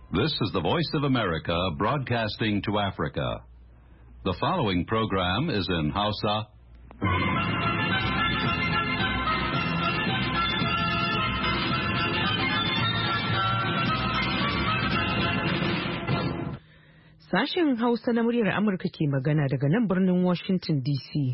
This is the Voice of America broadcasting to Africa. The following program is in Hausa. Sashen Hausa na muryar Amurka ke magana daga nan birnin Washington DC.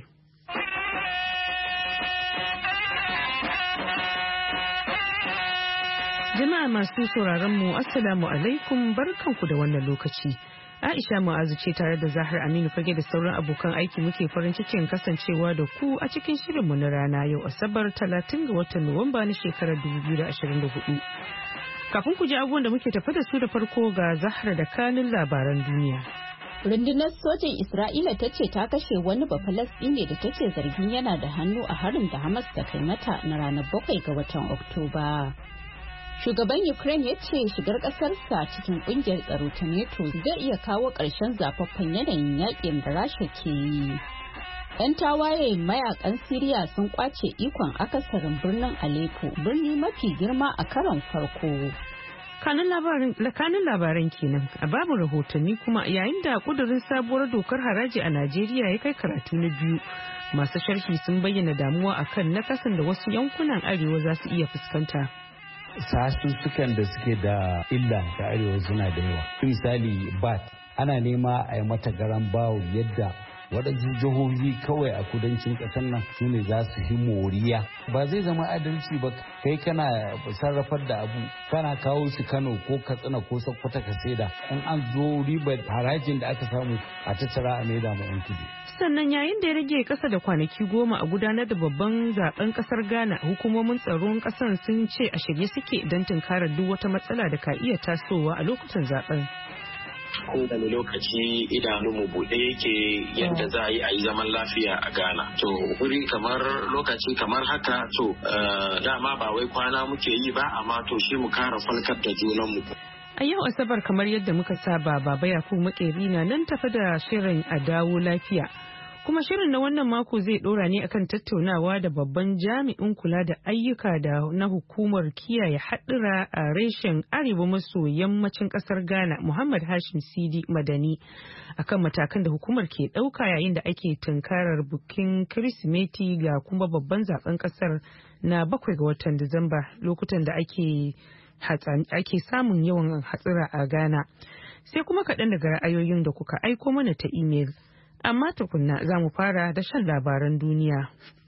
Jama'a masu sauraron mu Assalamu alaikum, barkanku da wannan lokaci. Aisha Mu'azu ce tare da Zahar Aminu Fage da sauran abokan aiki muke farin cikin kasancewa da ku a cikin shirinmu na rana yau Asabar 30 ga watan Nuwamba na shekarar 2024. Kafin ku ji abubuwan da muke tafi da su da farko ga Zahra da kanin labaran duniya. Rundunar sojin Isra'ila ta ce ta kashe wani Bafalasɗine da take zargin yana da hannu a harin da Hamas ta kai mata na ranar 7 ga watan Oktoba. Shugaban Ukraine ya ce shigar ƙasarsa cikin ƙungiyar tsaro ta NATO zai iya kawo ƙarshen zafaffen yanayin yakin da Rasha ke yi. 'Yan tawaye mayakan Siriya sun kwace ikon akasarin birnin Aleppo, birni mafi girma a karon farko. Kanin labaran kenan a babu rahotanni kuma yayin da kudurin sabuwar dokar haraji a Najeriya ya kai karatu na biyu. Masu sharhi sun bayyana damuwa akan nakasan da wasu yankunan arewa za su iya fuskanta. Sasussukan da suke da illa ga arewa suna da yawa. Misali bat ana nema a yi mata garan bawo yadda waɗansu jihohi kawai a kudancin ƙasar nan su ne za su yi moriya. Ba zai zama adalci ba kai kana sarrafar da abu kana kawo su Kano ko Katsina ko Sokoto ka saida in an zo ribar harajin da aka samu a tattara a maida ma 'yan kudu. Sannan yayin da ya rage kasa da kwanaki 10 a gudanar da babban zaben kasar Ghana, hukumomin tsaron kasar sun ce a shirye suke don tunkarar duk wata matsala da ka iya tasowa a lokutan zaben. Kowane lokaci idanunmu buɗe yake yadda za a yi zaman lafiya a Ghana. To wuri kamar lokaci kamar haka to dama ba wai kwana muke yi ba amma to shi mu kara falkar da junanmu. A yau Asabar kamar yadda muka saba Baba Yakubu Makeri na nan tafi da shirin a dawo lafiya. Kuma shirin na wannan mako zai dora ne akan tattaunawa da babban jami'in kula da ayyuka da na hukumar kiyaye haɗura a reshen arewa maso yammacin ƙasar Ghana, Muhammad Hashim Sidi Madani, akan matakan da hukumar ke ɗauka yayin da ake tunkarar bukin Kirsimeti ga kuma babban zaben ƙasar na 7 ga watan Disamba, lokutan da ake samun yawan hatsira a Ghana. Sai kuma kaɗan daga ra'ayoyin da kuka aiko mana ta imel. Amma tukunna za mu fara da shan labaran duniya.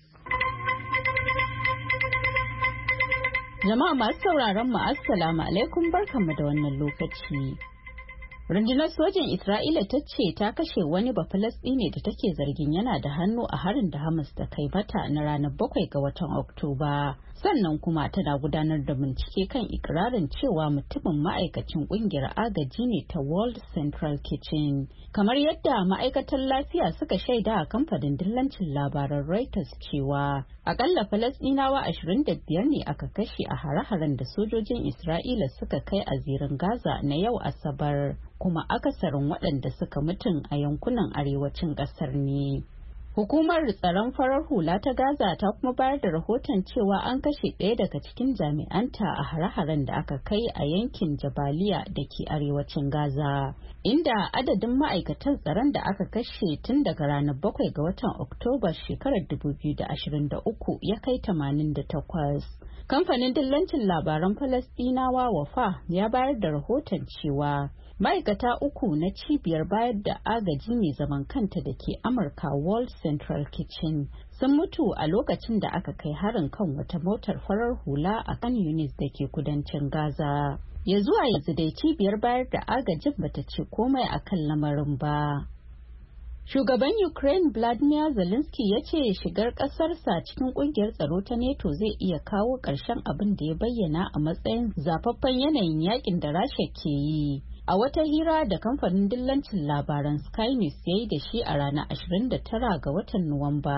Jama'a masu sauraron mu assalamu alaikum, barkanmu da wannan lokaci. Rundunar sojin Isra'ila ta ce ta kashe wani Bafalasɗine da take zargin yana da hannu a harin da Hamas ta kai mata na ranar 7 ga watan Oktoba. Sannan kuma tana gudanar da bincike kan ikirarin cewa mutumin ma'aikacin kungiyar agaji ne ta World Central Kitchen. Kamar yadda ma'aikatan lafiya suka shaida a kamfanin dillancin labaran Reuters cewa akalla Falasɗinawa 25 ne aka kashe a hare-haren da sojojin Isra'ila suka kai a zirin Gaza na yau Asabar, kuma akasarin waɗanda suka mutun a yankunan arewacin ƙasar ne. Hukumar tsaron farar hula ta Gaza ta kuma bayar da rahoton cewa an kashe ɗaya daga cikin jami'anta a hare-haren da aka kai a yankin Jabaliya da ke arewacin Gaza, inda adadin ma'aikatan tsaron da aka kashe tun daga ranar 7 ga watan Oktoba shekarar 2023 ya kai 88. Kamfanin dillancin labaran Falasɗinawa Wafa ya bayar da rahoton cewa ma'aikata 3 na cibiyar bayar da agaji mai zaman kanta da ke Amurka World Central Kitchen sun mutu a lokacin da aka kai harin kan wata motar farar hula a kan Yunis da ke kudancin Gaza. Ya zuwa yanzu dai cibiyar bayar da agajin bata ce komai akan lamarin ba. Shugaban Ukraine Vladimir Zelensky ya ce shigar ƙasarsa cikin ƙungiyar tsaro ta NATO zai iya kawo ƙarshen abin da ya bayyana a matsayin zafaffen yanayin yakin da Rasha ke yi. A wata hira da kamfanin dillancin labaran Sky News ya yi da shi a ranar 29 ga watan Nuwamba,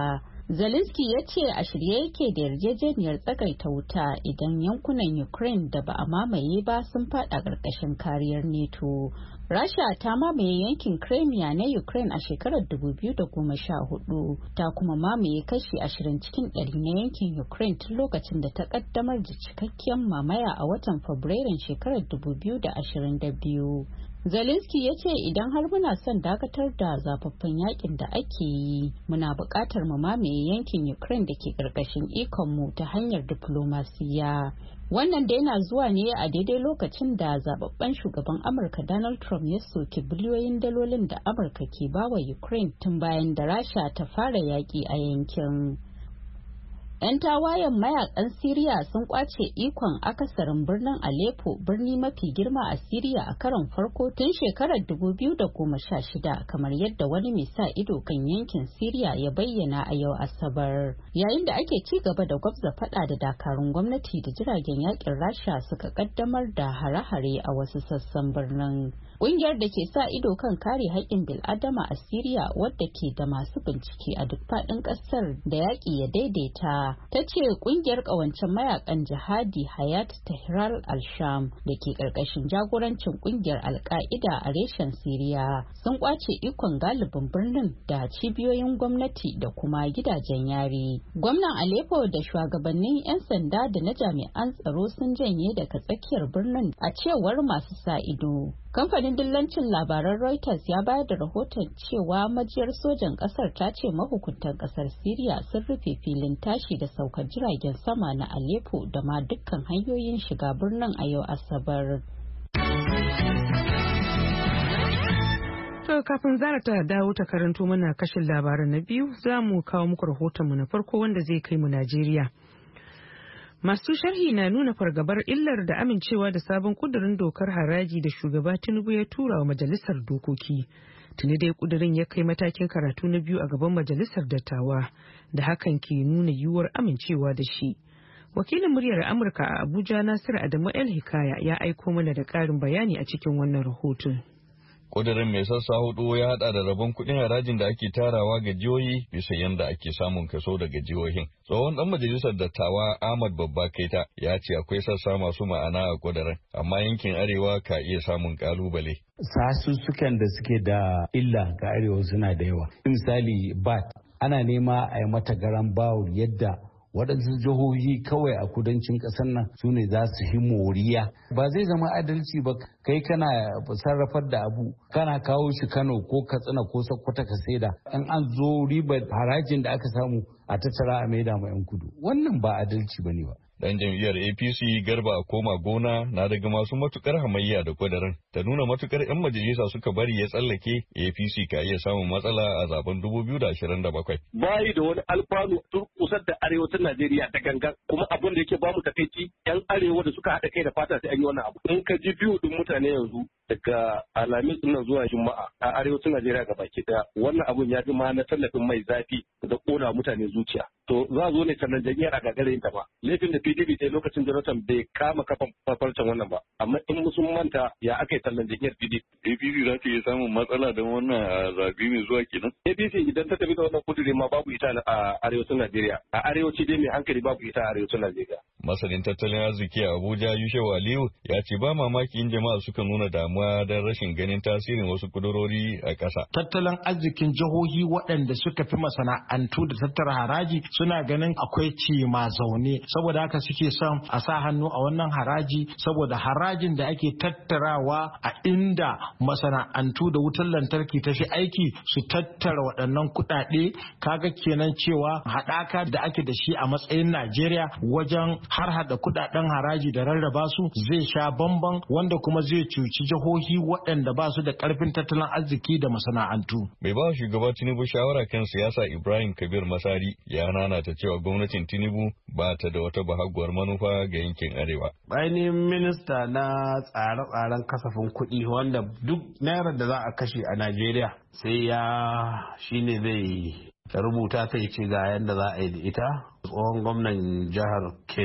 Zelensky ya ce a shirye yake da yarjejeniyar tsagaita wuta idan yankunan Ukraine da ba a mamaye ba sun fada ƙarƙashin kariyar NATO. Rasha ta mamaye yankin Crimea na Ukraine a shekarar 2014, ta kuma mamaye kashi 20 cikin 100 na yankin Ukraine tun lokacin da ta kaddamar da cikakkiyar mamaya a watan Fabrairun shekarar 2022. Zelensky ya ce idan har muna son dakatar da zafaffen yakin da ake yi, muna buƙatar mu mamaye yankin Ukraine da ke ƙarƙashin ikonmu ta hanyar diflomasiya. Wannan da yana zuwa ne a daidai lokacin da zababben shugaban Amurka Donald Trump ya soki biliyoyin dalolin da Amurka ke bawa Ukraine tun bayan da Rasha ta fara yaƙi a yankin. 'Yan tawayen mayakan Siriya sun kwace ikon akasarin birnin Aleppo, birni mafi girma a Siriya a karon farko tun shekarar 2016, kamar yadda wani mai sa ido kan yankin Siriya ya bayyana a yau Asabar. Yayin da ake ci gaba da gwabza fada da dakarun gwamnati da jiragen yakin Rasha suka kaddamar da hare-hare a wasu sassan birnin. Ƙungiyar da ke sa ido kan kare haƙƙin bil'adama a Siriya, wadda ke da masu bincike a duk faɗin ƙasar da yaƙi ya daidaita, ta ce ƙungiyar ƙawancen mayakan jihadi Hayat Tahrir al-Sham da ke ƙarƙashin jagorancin ƙungiyar Al-Qaida a reshen Siriya sun ƙwace ikon galibin birnin da cibiyoyin gwamnati da kuma gidajen yari. Gwamnan Aleppo da shugabannin 'yan sanda da na jami'an tsaro sun janye daga tsakiyar birnin a cewar masu sa ido. Kamfanin dillancin labaran Reuters ya bayar da rahoton cewa majiyar sojan kasar ta ce mahukuntan kasar Siriya sun rufe filin tashi da saukar jiragen sama na Aleppo da ma dukkan hanyoyin shiga birnin a yau Asabar. To kafin Zara ta dawo ta karanto mana kashin labaran na biyu, za mu kawo muku rahotonmu na farko wanda zai kai mu Najeriya. Masu sharhi na nuna fargabar illar da amincewa da sabon kudurin dokar haraji da shugaba Tinubu ya tura wa majalisar dokoki. Tuni dai kudurin ya kai matakin karatu na biyu a gaban majalisar dattawa, da hakan ke nuna yiwuwar amincewa da shi. Wakilin muryar Amurka a Abuja Nasiru Adamu El Hikaya ya aiko mana da ƙarin bayani a cikin wannan rahoton. Kudirin mai sassa hudu ya hada da rabon kuɗin harajin da ake tarawa ga jihohi bisa yadda ake samun kaso daga jihohin. Tsohon dan majalisar dattawa Ahmad Babba Kaita ya ce akwai sassa masu ma'ana a kudirin, amma yankin arewa ka iya samun kalubale. Sasussukan da suke da illa ga arewa suna da yawa. Misali BAT ana nema a yi mata garan bawul yadda waɗansu jihohi kawai a kudancin ƙasar nan su ne za su yi moriya. Ba zai zama adalci ba kai kana sarrafar da abu kana kawo shi Kano ko Katsina ko Sokoto ka saida, in an zo ribar harajin da aka samu a tattara a maida ma 'yan kudu. Wannan ba adalci ba ne ba. Dan jam'iyyar APC Garba Koma Gona na daga masu matukar hamayya da kudirin, ta nuna matukar 'yan majalisa suka bari ya tsallake, APC ka iya samun matsala a zaben 2027. Bayi da wani alfanu kusa da arewacin Najeriya da gangan, kuma abin da yake bamu takaici 'yan arewa da suka haɗa kai da fata sai an yi wannan abu. In ka ji biyu din mutane yanzu daga Alhamis nan zuwa Juma'a a arewacin Najeriya baki daya, wannan abun ya fi ma na tallafin mai zafi da kona mutane zuciya. To za zo ne sannan jam'iyyar a gagarin ta ba. Laifin da PDP ta lokacin Jonathan bai kama kafan farfarcen wannan ba. Amma in sun manta ya aka yi tallan jam'iyyar PDP. APC za ta iya samun matsala don wannan zaɓe mai zuwa kenan. APC idan ta tafi da wannan kudure ma babu ita a arewacin Najeriya. A arewaci dai mai hankali babu ita a arewacin Najeriya. Masanin tattalin arziki a Abuja Yushewu Aliyu ya ce ba mamaki in jama'a suka nuna damuwa don rashin ganin tasirin wasu kudurori a ƙasa. Tattalin arzikin jihohi waɗanda suka fi masana'antu da tattara haraji suna ganin akwai cima zaune, saboda haka suke son a sa hannu a wannan haraji, saboda harajin da ake tattarawa a inda masana'antu da wutar lantarki ta fi aiki su tattara waɗannan kuɗaɗe, kaga kenan cewa haɗaka da ake da shi a matsayin Najeriya wajen har hada kuɗaɗen haraji da rarraba su zai sha bamban, wanda kuma zai cuci jihohi waɗanda ba su da ƙarfin tattalin arziki da masana'antu. Mai ba shugaba Tinubu shawara kan siyasa Ibrahim Kabir Masari ya nanata cewa gwamnatin Tinubu ba ta da wata bahaguwar manufa ga yankin arewa. Ainihin minista na tsare-tsaren kasafin kuɗi wanda duk naira da za a kashe a Najeriya sai ya shine zai rubuta ta ce ga yadda za a yi da ita. Tsohon gwamnan jihar Kebbi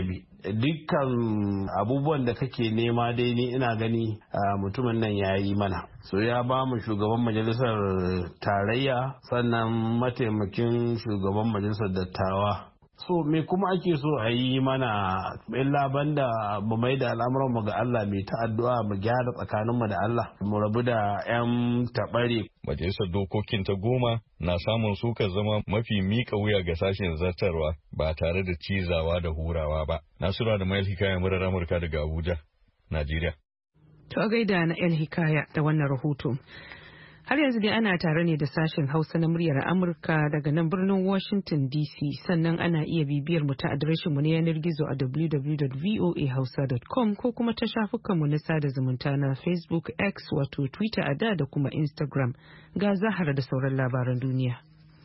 dukkan abubuwan da kake nema dai ni ina gani mutumin nan ya yi mana. So ya ba mu shugaban majalisar tarayya sannan mataimakin shugaban majalisar dattawa. So me kuma ake so a yi mana illa banda mu mai da al'amuranmu ga Allah mai ta addu'a mu gyara tsakaninmu da Allah mu rabu da 'yan taɓare. Majalisar dokokin ta 10 na samun sukar zama mafi mika wuya ga sashen zartarwa ba tare da cizawa da hurawa ba. Nasura da Mayel Hikaya murar Amurka daga Abuja, Najeriya. To gaida na El Hikaya da wannan rahoto. Har yanzu dai ana tare ne da sashen Hausa na muryar Amurka daga nan birnin Washington DC, sannan ana iya bibiyar mu ta adireshin mu na yanar gizo a www.voahausa.com ko kuma ta shafukan mu na sada zumunta na Facebook, X wato Twitter a da kuma Instagram. Ga Zahara da sauran labaran duniya.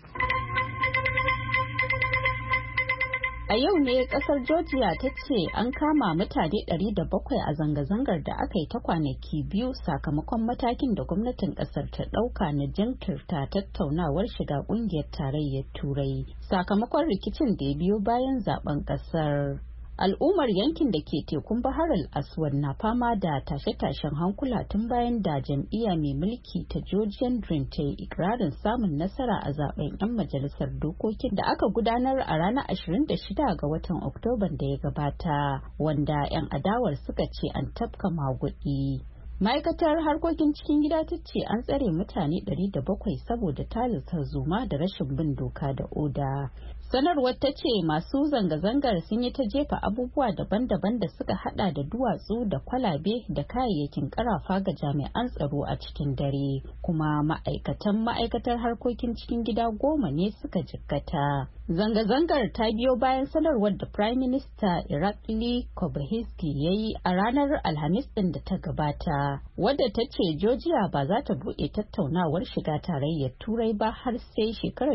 A yau ne kasar Georgia ta ce an kama mutane 700 a zanga-zangar da aka yi ta kwanaki 2 sakamakon matakin da gwamnatin kasar ta ɗauka na jinkirta tattaunawar shiga ƙungiyar tarayyar Turai sakamakon rikicin da ya biyo bayan zaben kasar. Al'ummar yankin da ke tekun Bahar al-Aswad na fama da tashe-tashen hankula tun bayan da jam'iyya mai mulki ta Georgian Dream ta yi ikirarin samun nasara a zaben 'yan majalisar dokokin da aka gudanar a ranar 26 ga watan Oktoban da ya gabata, wanda 'yan adawar suka ce an tafka maguɗi. Ma'aikatar harkokin cikin gida ta ce an tsare mutane 700 saboda talisar zuma da rashin bin doka da oda. Sanarwar ta ce masu zanga-zangar sun yi ta jefa abubuwa daban-daban da suka hada da duwatsu da kwalabe da kayayyakin karafa ga jami'an tsaro a cikin dare, kuma ma'aikatar harkokin cikin gida 10 ne suka jikkata. Zanga-zangar ta biyo bayan sanarwar da Prime Minister Irakli Kobahizki ya yi a ranar Alhamis ɗin da ta gabata, wadda ta ce Georgia ba za ta buɗe tattaunawar shiga tarayyar Turai ba har sai shekarar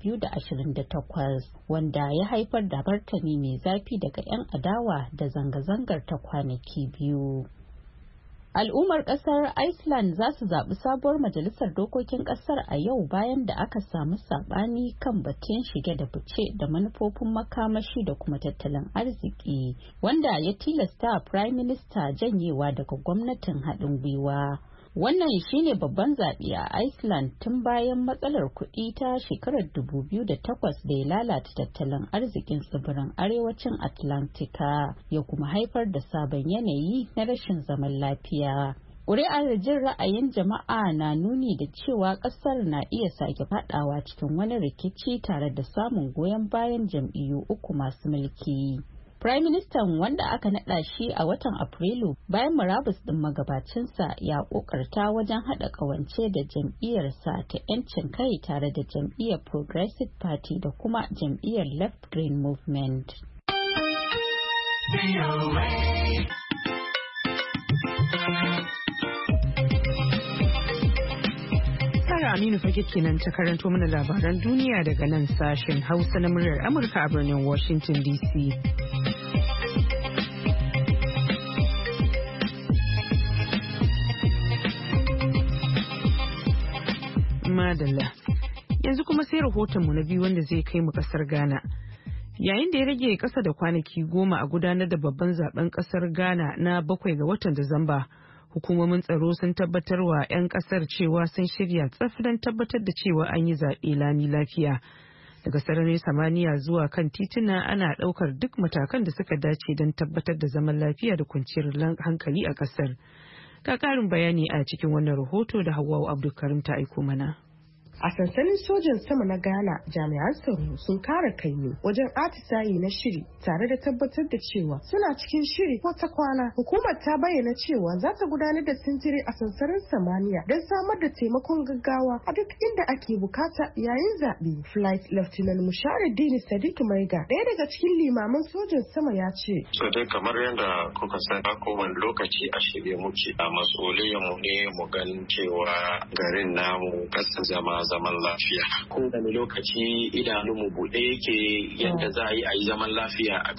2028, wanda ya haifar da martani mai zafi daga 'yan adawa da zanga-zangar ta kwanaki 2. Al'ummar kasar Iceland za su zaɓi sabuwar majalisar dokokin kasar a yau bayan da aka samu saɓani kan batun shige da fice da manufofin makamashi da kuma tattalin arziki, wanda ya tilasta Prime Minister janyewa daga gwamnatin haɗin gwiwa. Wannan shine babban zaɓe a Iceland tun bayan matsalar kuɗi ta shekarar 2008 da ya lalata tattalin arzikin tsibirin arewacin Atlantika ya kuma haifar da sabon yanayi na rashin zaman lafiya. Ƙuri'ar jin ra'ayin jama'a na nuni da cewa ƙasar na iya sake faɗawa cikin wani rikici tare da samun goyon bayan jam'iyyu 3 masu mulki. Prime Minister wanda aka naɗa shi a watan Afrilu bayan murabus ɗin magabacinsa ya ƙoƙarta wajen haɗa ƙawance da jam'iyyarsa ta 'yancin kai tare da jam'iyyar Progressive Party da kuma jam'iyyar Left Green Movement. Sara Aminu fage kenan ta karanto mana labaran duniya daga nan sashen Hausa na muryar Amurka a birnin Washington DC. Madalla. Yanzu kuma sai rahotonmu na biyu wanda zai kai mu kasar Ghana. Yayin da ya rage kasa da kwanaki 10 a gudanar da babban zaben kasar Ghana na 7 ga watan Disamba, hukumomin tsaro sun tabbatar wa 'yan kasar cewa sun shirya tsaf don tabbatar da cewa an yi zaɓe lami lafiya. Daga sararin samaniya zuwa kan tituna ana ɗaukar duk matakan da suka dace don tabbatar da zaman lafiya da kwanciyar hankali a kasar. Ga ƙarin bayani a cikin wannan rahoto da Hawwa Abdulkarim ta aiko mana. A sansanin sojan sama na Ghana, jami'an tsaro sun kare kaimi wajen atisayi na shiri tare da tabbatar da cewa suna cikin shiri ko ta kwana. Hukumar ta bayyana cewa za ta gudanar da sintiri a sansanin samaniya don samar da taimakon gaggawa a duk inda ake bukata yayin zaɓe. Flight Lieutenant Musharuddin Sadiq Maiga, ɗaya daga cikin limaman sojan sama ya ce. So dai kamar yadda kuka san a kowane lokaci a shirye muke, a mu ne mu ganin cewa garin namu ƙasar zaman lafiya. Kowane lokaci idanunmu buɗe yake yadda za a yi zaman lafiya a Ghana.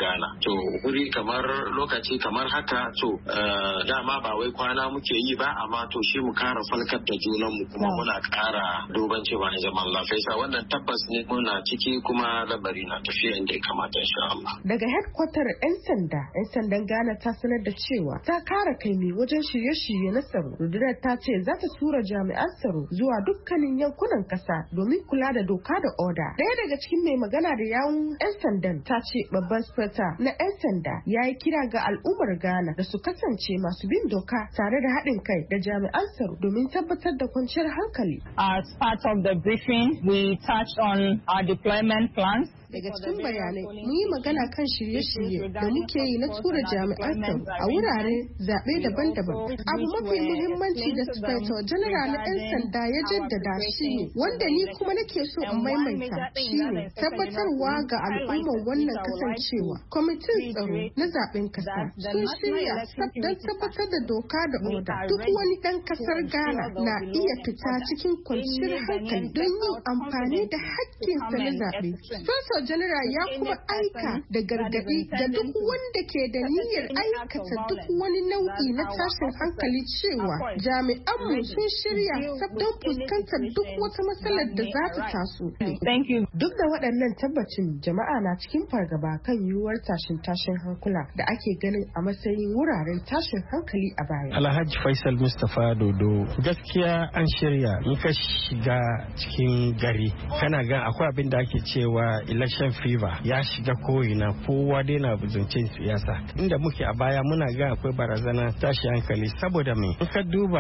to wuri kamar lokaci kamar haka to dama ba wai kwana muke yi ba amma to shi mu kara falkar da junanmu kuma muna kara duban cewa ne zaman lafiya wannan tabbas ne muna ciki kuma labari na tafiya inda ya kamata insha Allah. Daga headquarter 'yan sandan Ghana ta sanar da cewa ta kara kaimi wajen shirye-shirye na tsaro. Rundunar ta ce za ta tura jami'an tsaro zuwa dukkanin yankunan kasa domin kula da doka da oda. Daya daga cikin mai magana da yawun 'yan sandan ta ce babban speta na 'yan sanda ya yi kira ga al'ummar Ghana da su kasance masu bin doka tare da haɗin kai da jami'an tsaro domin tabbatar da kwanciyar hankali. As part of the briefing, we touched on our deployment plans. Daga cikin bayanai mun yi magana kan shirye-shirye da muke yi na tura jami'an tsaro a wurare zaɓe daban-daban. Abu mafi muhimmanci da Inspector General na 'yan sanda ya jaddada shi ne wanda ni kuma nake so in maimaita shi ne tabbatarwa ga al'ummar wannan kasancewa. Kwamitin tsaro na zaɓen kasa sun shirya don tabbatar da doka da oda. Duk wani ɗan ƙasar Ghana na iya fita cikin kwanciyar hankali don yin amfani da haƙƙinsa na zaɓe. General ya kuma aika da gargaɗi ga duk wanda ke da niyyar aikata duk wani nau'i na tashin hankali cewa jami'anmu sun shirya don fuskantar duk wata matsalar da za ta taso. Duk da waɗannan tabbacin jama'a na cikin fargaba kan yiwuwar tashin hankula da ake ganin a matsayin wuraren tashin hankali a baya. Alhaji Faisal Mustapha Dodo, gaskiya an shirya in ka shiga cikin gari kana ga akwai abin da ake cewa election fever ya shiga ko'ina, kowa dai na buzuncin siyasa. Inda muke a baya muna ga akwai barazana tashi hankali saboda me in ka duba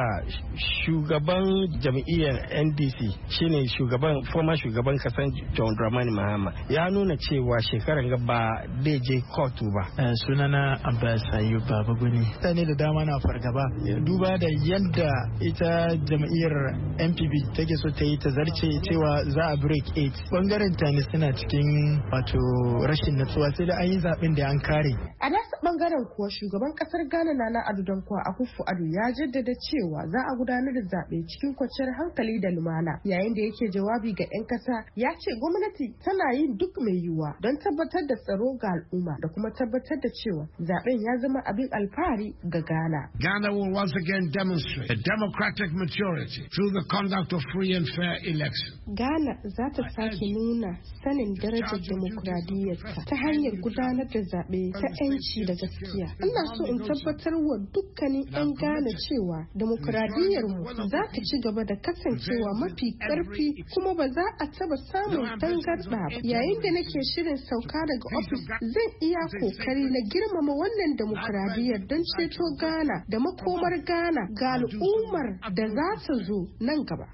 shugaban jam'iyyar NDC shine former shugaban kasan John Dramani Mahama ya nuna cewa shekaran ga ba zai je kotu ba. Sunana Abbas Ayub Babaguni. Mutane da dama na fargaba duba da yadda ita jam'iyyar NPP take so ta yi ta zarce cewa za a break 8 bangaren tani suna cikin wato rashin natsuwa sai da an yi zaben da an kare. A nasa bangaren kuwa shugaban kasar Ghana Nana Addo Dankwa Akufo-Addo ya jaddada cewa za a gudanar da zaɓe cikin kwanciyar hankali da lumana. Yayin da yake jawabi ga 'yan kasa ya ce gwamnati tana yin duk mai yiwuwa don tabbatar da tsaro ga al'umma da kuma tabbatar da cewa zaben ya zama abin alfahari ga Ghana. Ghana will once again demonstrate a democratic maturity through the conduct of free and fair elections. Ghana za ta sake nuna sanin darajar demokradiyyarta ta hanyar gudanar da zaɓe ta 'yanci da gaskiya. Ina so in tabbatar wa dukkanin 'yan Ghana cewa demokradiyyarmu za ta ci gaba da kasancewa mafi ƙarfi kuma ba za a taba samun tangarɗa ba. Yayin da nake shirin sauka daga ofis zan iya kokari na girmama wannan demokradiyyar don ceto Ghana da makomar Ghana ga al'ummar da za ta zo nan gaba.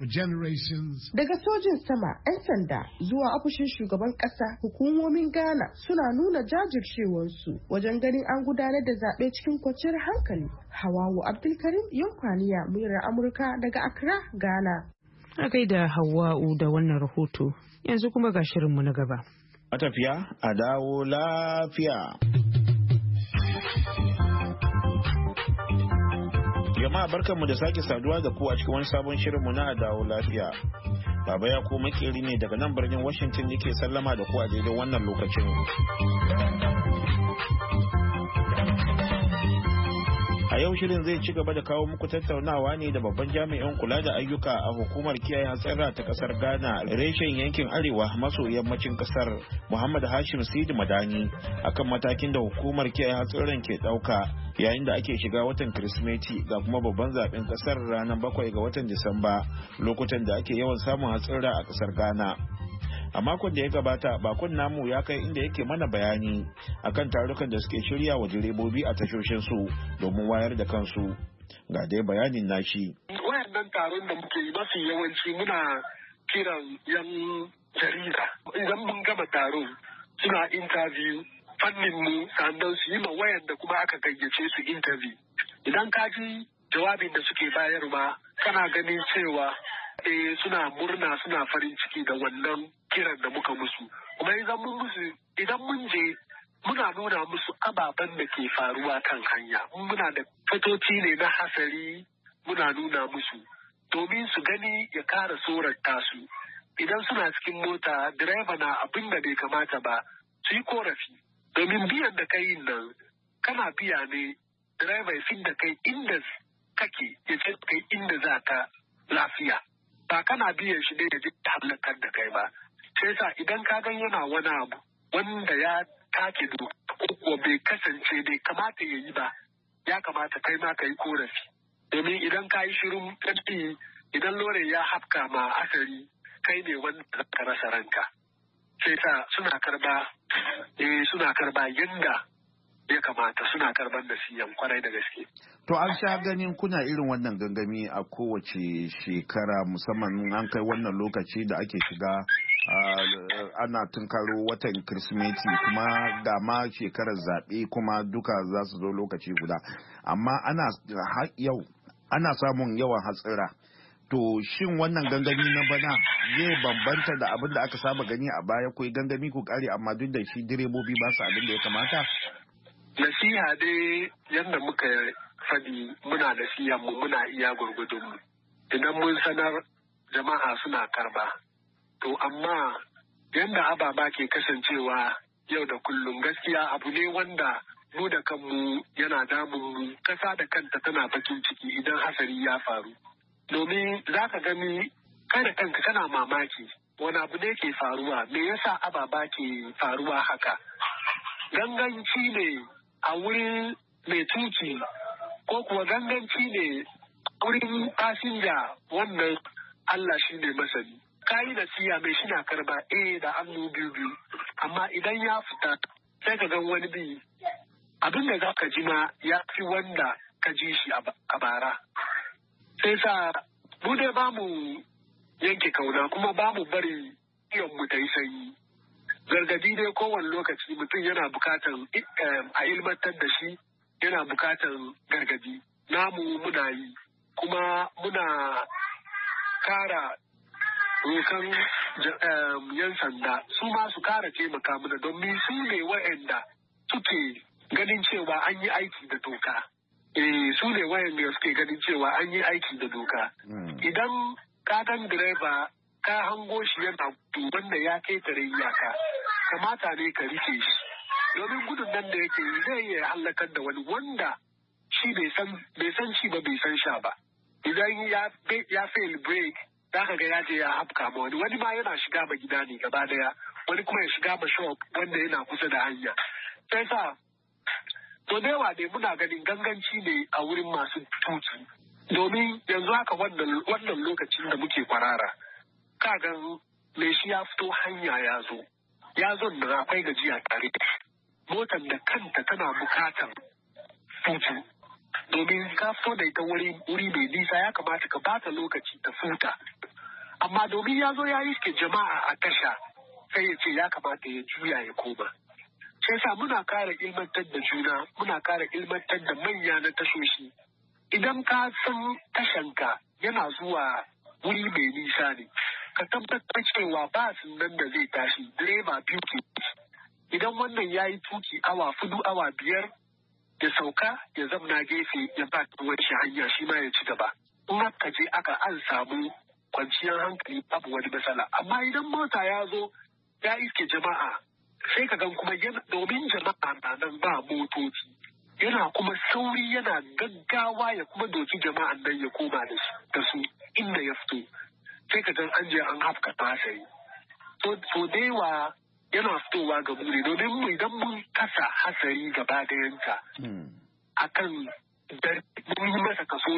Daga sojin sama, 'yan sanda zuwa ofishin shugaban ƙasa, hukumomin Ghana suna nuna jajircewarsu wajen ganin an gudanar da zaɓe cikin kwanciyar hankali. Hawawu Abdulkarim, Yankwaniya, muryar Amurka daga Accra, Ghana. A gaida Hawa'u da wannan rahoto. Yanzu kuma ga shirinmu na gaba. Matafiya a dawo lafiya. Jama'a barkanmu da sake saduwa da ku a cikin wani sabon shirinmu na a dawo lafiya. Baba ya ko makeri ne daga nan birnin Washington yake sallama da ku a daidai wannan lokacin. A yau shirin zai ci gaba da kawo muku tattaunawa ne da babban jami'in kula da ayyuka a hukumar kiyaye hatsarra ta kasar Ghana reshen yankin arewa maso yammacin kasar Muhammad Hashim Sidi Madani akan matakin da hukumar kiyaye hatsarran ke dauka yayin da ake shiga watan Kirsimeti ga kuma babban zaben kasar ranar 7 ga watan Disamba lokutan da ake yawan samun hatsarra a kasar Ghana. A makon da ya gabata bakon namu ya kai inda yake mana bayani akan tarukan da suke shirya wa direbobi a tashoshin su domin wayar da kansu. Ga dai bayanin nashi. Wayannan taron da muke yi mafi yawanci muna kiran yan jarida. Idan mun gama taron suna interview fannin mu sannan su yi ma wayan da kuma aka gayyace su interview. Idan ka ji jawabin da suke bayarwa kana ganin cewa suna murna suna farin ciki da wannan kiran da muka musu kuma idan mun je muna nuna musu ababen da ke faruwa kan hanya muna da fatoci ne na hasari muna nuna musu domin su gani ya kara tsorata su idan suna cikin mota direba na abin da bai kamata ba su yi korafi domin biyan da kai nan kana biya ne direba ya fin da kai inda kake ya ce kai inda za ka lafiya ba kana biyan shi ne ya ji halakar da kai ba sai sa idan ka gan yana wani abu wanda ya take doka ko bai kasance bai kamata ya yi ba ya kamata kai ma ka yi korafi domin idan ka yi shirin ƙarfi idan lore ya hafka ma asari kai ne wanda ka rasa ranka sai sa suna karba yanda ya kamata suna karban da siyan kwarai da gaske. To an sha ganin kuna irin wannan gangami a kowace shekara musamman an kai wannan lokaci da ake shiga ana tunkaro watan Kirsimeti kuma ga ma shekarar zaɓe kuma duka za su zo lokaci guda. Amma ana samun yawan hatsira. To shin wannan gangami na bana zai bambanta da abin da aka saba gani a baya ko gangami ku kare amma duk da shi direbobi ba su abin da ya kamata? Nasiha dai yadda muka faɗi muna nasiha mu muna iya gurgudun mu idan mun sanar jama'a suna karba to amma yadda ababa ke kasancewa yau da kullum gaskiya abu ne wanda mu da kanmu yana damun mu kasa da kanta tana bakin ciki idan hasari ya faru domin za ka gani kai da kanka kana mamaki wani abu ne ke faruwa me yasa ababa ke faruwa haka ganganci ne a wurin mai tuki ko kuwa ganganci ne wurin fasinja wannan Allah shi ne masani. Kayi da siya mai shi na karba da hannu biyu amma idan ya fita sai ka gan wani bi abin da za ka ji ma ya fi wanda ka ji shi a bara. Sai sa mu dai ba mu yanke kauna kuma ba mu bari iyon mu ta yi sanyi. Gargadi dai kowane lokaci mutum yana bukatan a ilmantar da shi yana bukatan gargadi namu muna yi kuma muna kara rokan yan sanda su ma su kara taimaka mana domin su ne wa'anda suke ganin cewa an yi aiki da doka su ne wa'anda suke ganin cewa an yi aiki da doka idan ka gan direba ka hango shi yana duban da ya ketare iyaka kamata ne ka rike shi domin gudun nan da yake zai iya halakar da wani wanda shi bai san shi ba bai san sha ba idan ya fail break za ka ga ya je ya hafka ma wani ma yana shiga ma gida ne gaba daya wani kuma ya shiga ma shop wanda yana kusa da hanya sai sa to da yawa ne muna ganin ganganci ne a wurin masu tuki domin yanzu haka wannan lokacin da muke kwarara ka ga mai shi ya fito hanya ya zo da akwai gajiya tare da motar da kanta tana bukatar futu domin ka fito da ita wuri mai nisa ya kamata ka bata lokaci ta futa amma domin ya zo ya iske jama'a a tasha sai ya ce ya kamata ya juya ya koma sai sa muna kara ilmantar da juna muna kara ilmantar da manya na tashoshi idan ka san tashanka yana zuwa wuri mai nisa ne ka tabbatar cewa ba nan da zai tashi direba biyu ke idan wannan ya yi tuki awa 4 awa 5 ya sauka ya zamna gefe ya ba shi hanya shi ma ya ci gaba in aka je an samu kwanciyar hankali babu wani matsala amma idan mota ya zo ya iske jama'a sai ka gan kuma domin jama'a na nan ba motoci yana kuma sauri yana gaggawa ya kuma doki jama'an nan ya koma da su inda ya fito sai ka gan an je an hafka tasiri so da yawa yana fitowa ga muri domin mu idan mun kasa hasari gaba dayanta akan mun yi masa kaso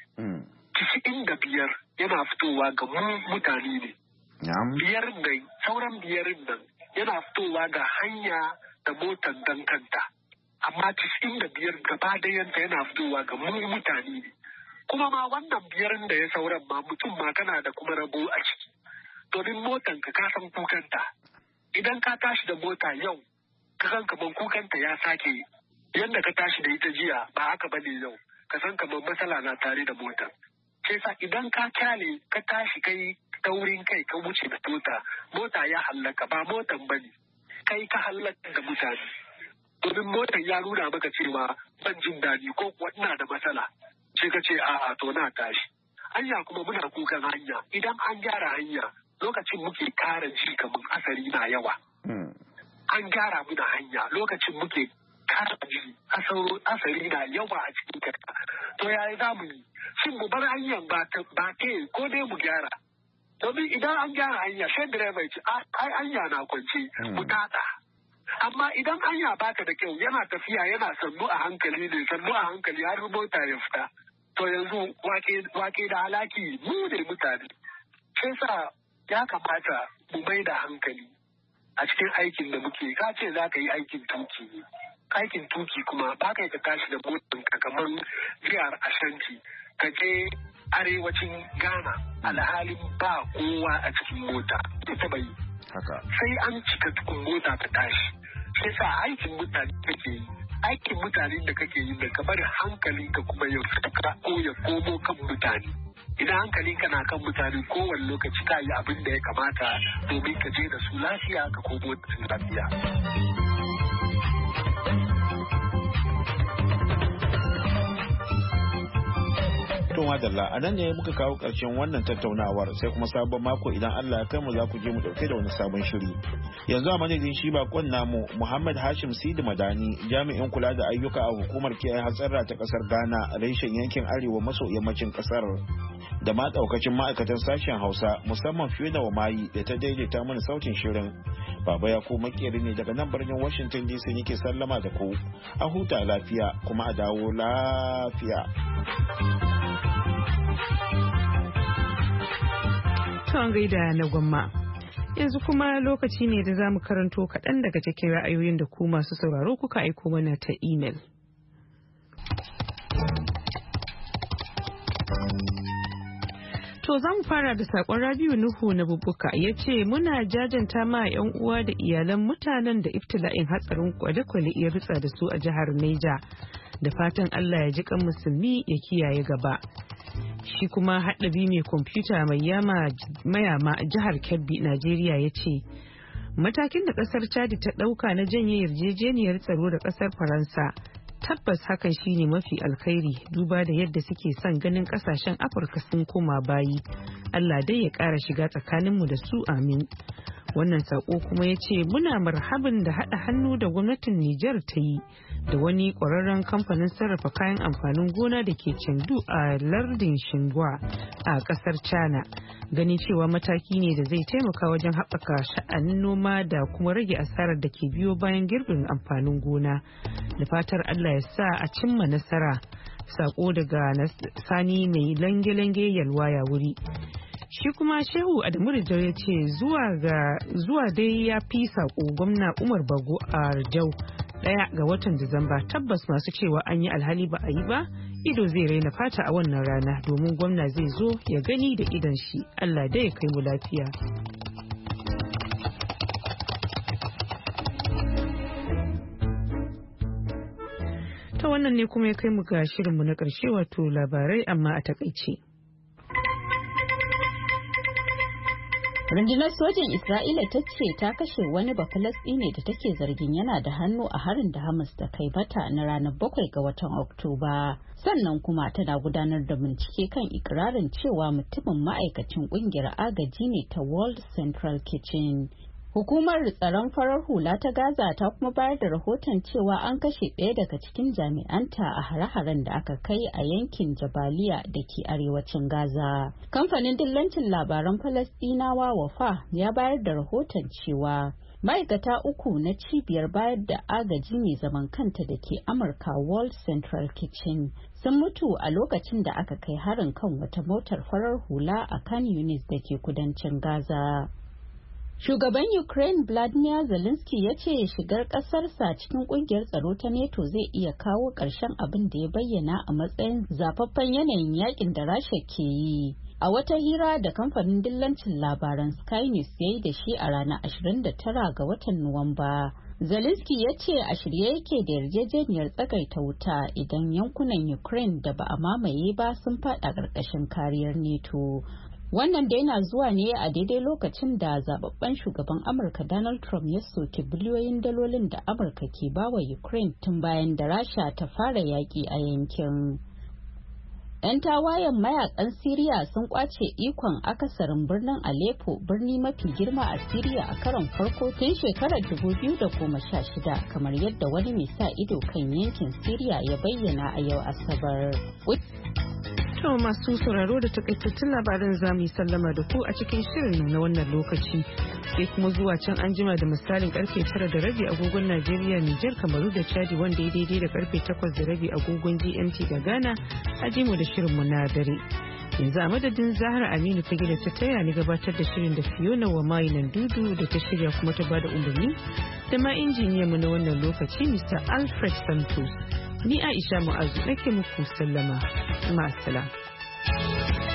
95 yana fitowa ga mu mutane ne sauran biyar nan yana fitowa ga hanya da motar dan kanta amma 95 gaba dayanta yana fitowa ga mu mutane ne kuma ma wannan 5 da ya sauran ma mutum ma kana da kuma rabo a ciki domin motan ka san kukanta idan ka tashi da mota yau ka san kaman kukanta ya sake yadda ka tashi da ita jiya ba haka bane yau ka san kaman matsala na tare da motar sai sa idan ka kyale ka tashi kai taurin kai ka wuce da mota ya hallaka ba motan bane kai ka hallaka da mutane domin motar ya nuna maka cewa ban jin daɗi ko kuwa ina da matsala sai ka ce a'a to na tashi hanya kuma muna kukan hanya idan an gyara hanya lokacin muke kara ji kamar asari na yawa an gyara muna hanya lokacin muke karaji asali na yawa a cikin kasa. To yaya za mu yi? Shin mu bar hanyar ba ke ko dai mu gyara? Domin idan an gyara hanya sai direba ya ce ai hanya na kwance mu tada. Amma idan hanya baka da kyau yana tafiya yana sannu a hankali har mota ya fita. To yanzu wake da halaki mu ne mutane. Sai sa ya kamata mu mai da hankali a cikin aikin da muke. Ka ce za ka yi aikin tuki ne. Aikin tuki kuma ba ka tashi da motar ka kamar jihar Ashanti ka je arewacin Ghana alhalin ba kowa a cikin mota. Ita bai. Sai an cika tukun mota ta tashi. Sai sa aikin mutane kake yi. Aikin mutanen da kake yi da kamar hankalinka kuma ya fita ko ya komo kan mutane. Idan hankalinka na kan mutane kowane lokaci ka yi abin da ya kamata domin ka je da su lafiya ka komo da su lafiya. To madalla a nan ne muka kawo ƙarshen wannan tattaunawar sai kuma sabon mako idan Allah ya kai mu za ku je mu dauke da wani sabon shiri. Yanzu a madadin shi bakon namu Muhammad Hashim Sidi Madani jami'in kula da ayyuka a hukumar kiyaye hatsarra ta kasar Ghana reshen yankin arewa maso yammacin kasar da ma daukacin ma'aikatan sashen Hausa musamman Fiona Wamayi da ta daidaita mana sautin shirin. Baba ya ko makeri ne daga nan birnin Washington DC nake sallama da ku. A huta lafiya kuma a dawo lafiya. Tuwon gaida na gwamma. Yanzu kuma lokaci ne da za mu karanto kaɗan daga cikin ra'ayoyin da ku masu sauraro kuka aiko mana ta imel. To za mu fara da saƙon Rabiu Nuhu na Bubbuka ya ce muna jajanta ma 'yan uwa da iyalan mutanen da iftila'in hatsarin kwale-kwale ya ritsa da su a jihar Neja. Da fatan Allah ya ji kan musulmi ya kiyaye gaba. Shi kuma haɗabi mai kwamfuta mai mayama a jihar Kebbi, Najeriya ya ce, matakin da ƙasar Chadi ta ɗauka na janye yarjejeniyar tsaro da ƙasar Faransa tabbas hakan shine mafi alkhairi duba da yadda suke son ganin ƙasashen Afirka sun koma bayi. Allah dai ya ƙara shiga tsakaninmu da su amin. Wannan sako kuma ya ce muna marhabin da haɗa hannu da gwamnatin Nijar ta yi da wani ƙwararren kamfanin sarrafa kayan amfanin gona da ke Chengdu a lardin Xinhua a ƙasar China. Gani cewa mataki ne da zai taimaka wajen haɓaka sha'anin noma da kuma rage asarar da ke biyo bayan girbin amfanin gona. Da fatar Allah ya sa a cimma nasara. Sako daga Sani mai lange-lange yalwa ya wuri. Shi kuma Shehu Adamu Rijau ya ce zuwa dai ya fi sako gwamna Umar Bago a Rijau 1 ga watan Disamba. Tabbas masu cewa an yi alhali ba a yi ba ido zai raina fata a wannan rana domin gwamna zai zo ya gani da idon shi. Allah dai ya kai mu lafiya. Ta wannan ne kuma ya kai mu ga shirinmu na ƙarshe wato labarai amma a takaice. Rundunar sojin Isra'ila ta ce ta kashe wani Bafalasɗini da take zargin yana da hannu a harin da Hamas ta kai mata na ranar 7 ga watan Oktoba. Sannan kuma tana gudanar da bincike kan ikirarin cewa mutumin ma'aikacin kungiyar agaji ne ta World Central Kitchen. Hukumar tsaron farar hula ta Gaza ta kuma bayar da rahoton cewa an kashe ɗaya daga cikin jami'anta a hare-haren da aka kai a yankin Jabaliya da ke arewacin Gaza. Kamfanin dillancin labaran Falasɗinawa Wafa ya bayar da rahoton cewa ma'aikata 3 na cibiyar bayar da agaji mai zaman kanta da ke Amurka World Central Kitchen sun mutu a lokacin da aka kai harin kan wata motar farar hula a Khan Yunis da ke kudancin Gaza. Shugaban Ukraine Vladimir Zelensky ya ce shigar ƙasarsa cikin ƙungiyar tsaro ta NATO zai iya kawo ƙarshen abin da ya bayyana a matsayin zafaffen yanayin yakin da Rasha ke yi. A wata hira da kamfanin dillancin labaran Sky News ya yi da shi a ranar 29 ga watan Nuwamba. Zelensky ya ce a shirye yake da yarjejeniyar tsagaita wuta idan yankunan Ukraine da ba a mamaye ba sun faɗa ƙarƙashin kariyar NATO. Wannan dai na zuwa ne a daidai lokacin da zababben shugaban Amurka Donald Trump ya soki biliyoyin dalolin da Amurka ke bawa Ukraine tun bayan da Rasha ta fara yaƙi a yankin. 'Yan tawayen mayakan Siriya sun kwace ikon akasarin birnin Aleppo, birni mafi girma a Siriya a karon farko tun shekarar 2016, kamar yadda wani mai sa ido kan yankin Siriya ya bayyana a yau Asabar. To masu sauraro da takaitattun labaran za mu yi sallama da ku a cikin shirin na wannan lokaci. Sai kuma zuwa can an jima da misalin karfe 9:30 agogon Najeriya, Nijar, Kamaru da Chadi wanda ya daidai da karfe 8:30 agogon GMT da Ghana a jimu da shirinmu na dare. Yanzu a madadin Zahra Aminu ta gida ta taya ni gabatar da shirin da Fiona wa nan dudu da ta shirya kuma ta bada umarni da ma injiniyanmu na wannan lokaci Mr. Alfred Santos. Ni Aisha Mu'azu nake muku sallama. Ma'assalam.